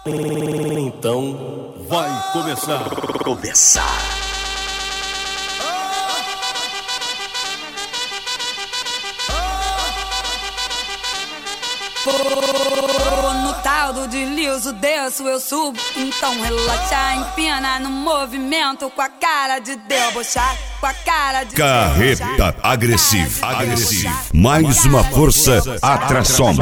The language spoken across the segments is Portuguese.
Então vai começar. No tal do deslizo, desço, eu subo. Então relaxa, empina no movimento. Com a cara de debochar, com a cara de Carreta agressivo. Mais uma força, atração.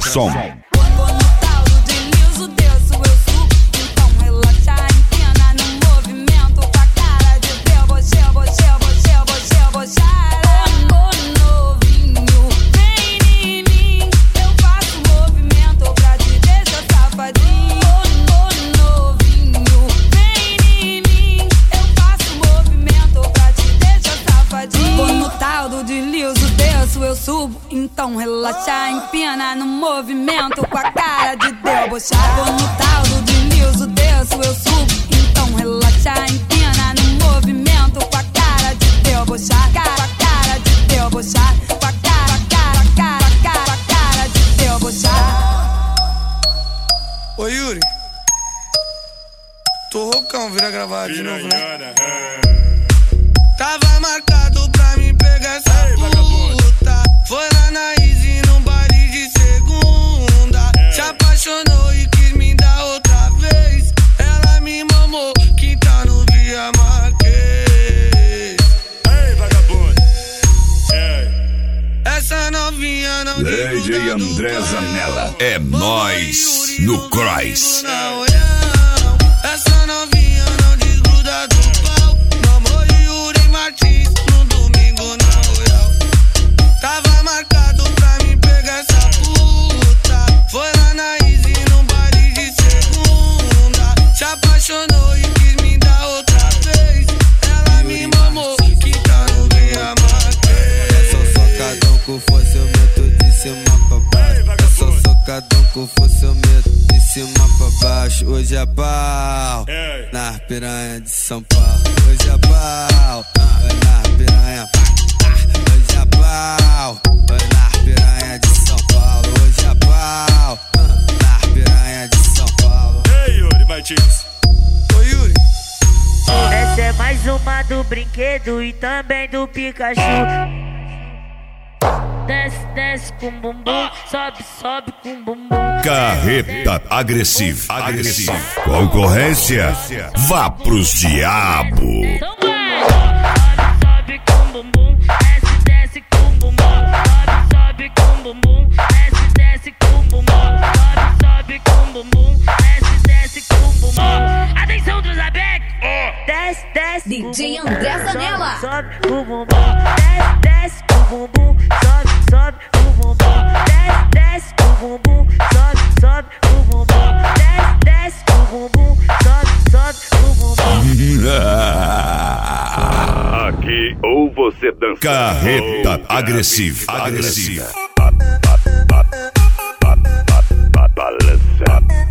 Eu subo, então relaxa, empina no movimento. Com a cara de debochar. Vou no tal do deslizo, desço, eu subo, então relaxa, empina no movimento. Com a cara de debochar, com a cara de debochar, com a cara de debochar. Ô Yuri, tô roucão, vira gravar de novo, né? Tava marcado pra mim pegar essa puta. Foi lá na Easy num baile de segunda. Se apaixonou e quis me dar outra vez. Ela me mamou, quinta no Via Marquês. Ei, vagabundo. Essa novinha não DJ André Zanella. É nóis no Cross. Essa novinha não desgruda do pau. Mamou Yuri Martins no domingo na Royal. Tava marcado pra mim pegar essa puta. Foi lá na Easy num baile de segunda. Se apaixonou e quis me dar outra vez. Ela me mamou, quinta no Via Marquês. É só socadão com força, eu meto de cima pra baixo. É só socadão com força, eu meto de cima pra baixo. Hoje é pau, na piranha de São Paulo. Hoje é pau, vai na piranha. Hoje é pau, vai na piranha de São Paulo. Hoje é pau, na piranha de São Paulo. Ei, Yuri Martins. Ô Yuri, essa é mais uma do brinquedo e também do Pikachu. Desce, desce com bumbum, sobe, sobe com bumbum. Carreta agressivo. Concorrência, vá pros diabo. Então vai! Sobe, sobe com bumbum, desce, desce com bumbum. Sobe, sobe com bumbum, desce, desce com bumbum. Sobe, sobe com bumbum, desce, desce com bumbum. Atenção, Truzabeck! Desce, desce DJ André Zanella. Sobe com bumbum, desce, desce com bumbum. Sobe, sobe com bumbum, desce, desce com bumbum. Sobe, sobe com bumbum, desce, desce com bumbum. Sobe, sobe com bumbum. Aqui ou você dança. Carreta agressivo. Balança.